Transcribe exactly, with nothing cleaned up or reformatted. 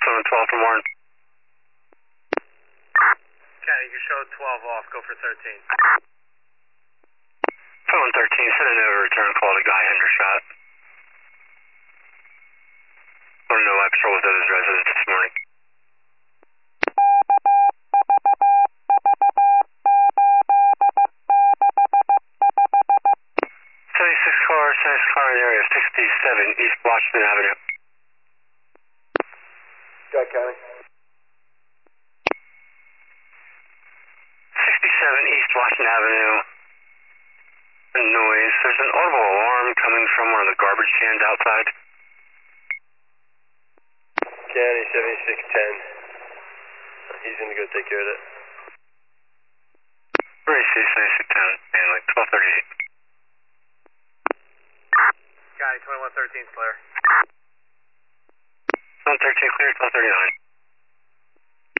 seven twelve from Warren. County, you show twelve off, go for thirteen. seven thirteen, send a no return call to Guy Hendershot. Want to know why patrol was at his residence this morning. seventy-six car, seventy-six car in the area, sixty-seven East Washington Avenue. Guy County. sixty-seven East Washington Avenue. Noise. There's an audible alarm coming from one of the garbage cans outside. County seventy-six ten. He's gonna go take care of that. Where is he? seventy-six ten, and like twelve thirty-eight. County, twenty-one thirteen, clear. one thirteen clear, twelve thirty-nine.